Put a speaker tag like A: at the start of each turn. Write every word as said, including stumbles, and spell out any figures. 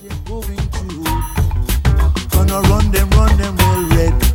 A: they're going to. Gonna run them, run them well red.